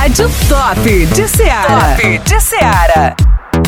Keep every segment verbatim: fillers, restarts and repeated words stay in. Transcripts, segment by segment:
Rádio Top de Ceará. Top de Ceará.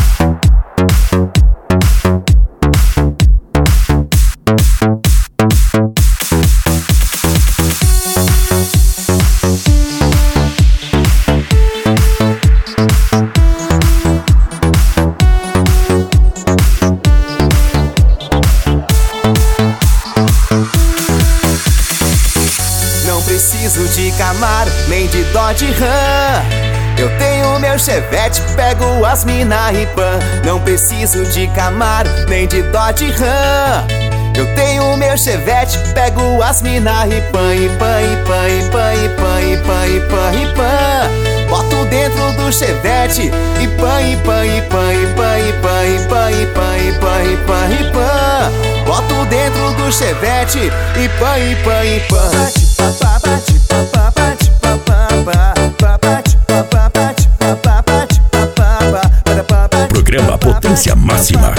De Camaro, nem de Dodge Ram. Eu tenho meu Chevette, pego as mina e pan. Não preciso de Camaro, nem de Dodge Ram. Eu tenho meu Chevette, pego as mina e pan, e pan, e pan, e pan, e pan, e pan, e pan, e pan. Boto dentro do Chevette, e pan, e pan, e pan, e pan, e pan, e pan, e pan, e pan, e pan, e pan. Boto dentro do Chevette, e pan, e pan, e pan. Programa Potência Máxima.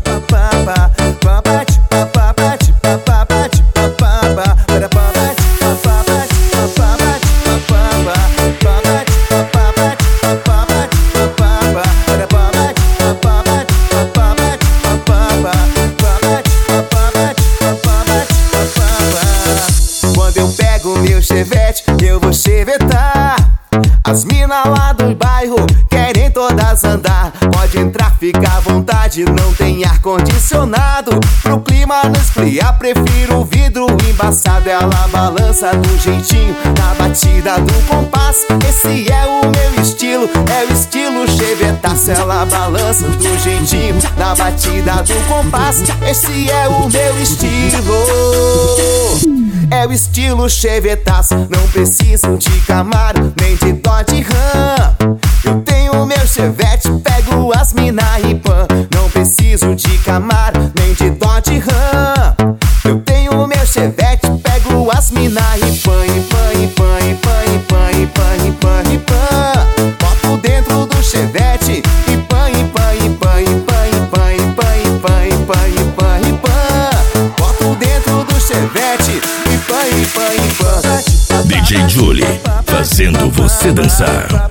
Quando eu pego meu Chevette, eu vou chevetar. As mina lá do bairro querem todas andar. Pode entrar, fica à vontade, não tem ar-condicionado. Pro clima não esfriar, prefiro o vidro embaçado. Ela balança do jeitinho, na batida do compasso. Esse é o meu estilo, é o estilo chevetaço. Ela balança do jeitinho, na batida do compasso. Esse é o meu estilo, é o estilo chevetaço. Não preciso de Camaro, nem de Dodge Ram. Eu tenho meu Chevette, pego as mina e pan. Não preciso de Camaro, nem de Dodge Ram. Eu tenho meu Chevette, pego as mina e pan, e pan, e pan, e pan, e pan, e pan, e pan, e pan. Boto dentro do Chevette, e pan, e pan, e pan, e pan, e pan, e pan, e pan, e pan, e pan, e pan. Boto dentro do Chevette, e pan, e pan, e pan. D J Julie, fazendo você dançar.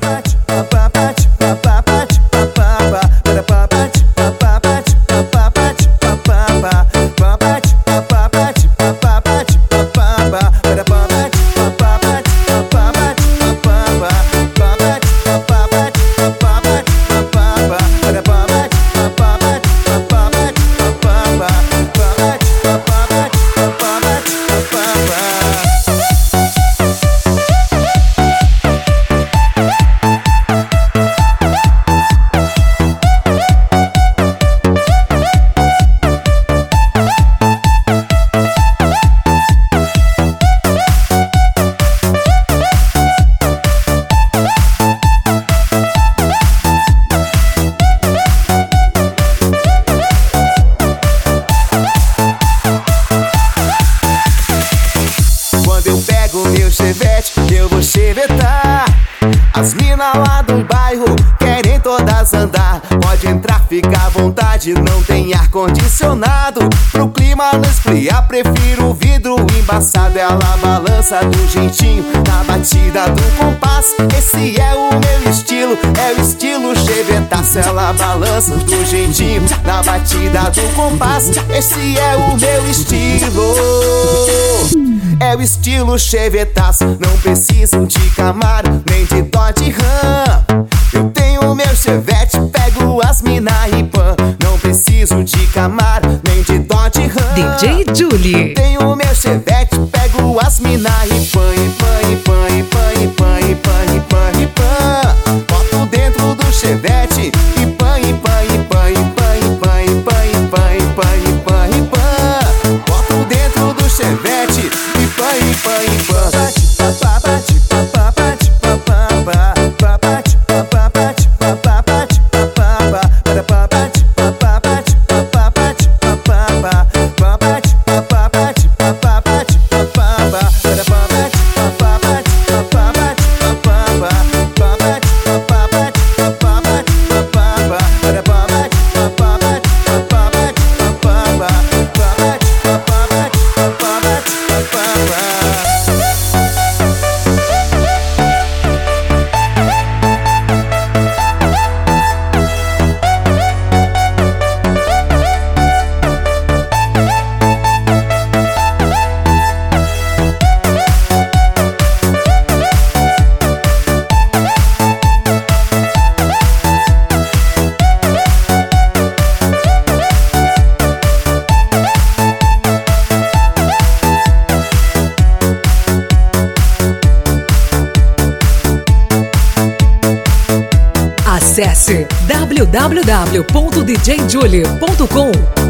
Eu vou chevetar. As mina lá do bairro querem todas andar. Pode entrar, fica à vontade, não tem ar-condicionado. Pro clima não esfriar, prefiro o vidro embaçado. Ela balança do jeitinho, na batida do compasso. Esse é o meu estilo, é o estilo chevetaço. Ela balança do jeitinho, na batida do compasso. Esse é o meu estilo, é o estilo chevetaço. Não preciso de Camaro, nem de Dodge Ram. Eu tenho meu Chevette, pego as mina e pan. Não preciso de Camaro, nem de Dodge Ram. D J Julie. Eu tenho meu Chevette, pego as mina e pan, e pan, e pan, e pan, e pan, e pan, e pan, e pan. Boto dentro do Chevette, e pan, e pan, e pan, e pan, e pan, e pan, e pan, e pan, e pan, e pan. Boto dentro do Chevette, e pan, e pan, e pan. Acesse w w w ponto d j julie ponto com.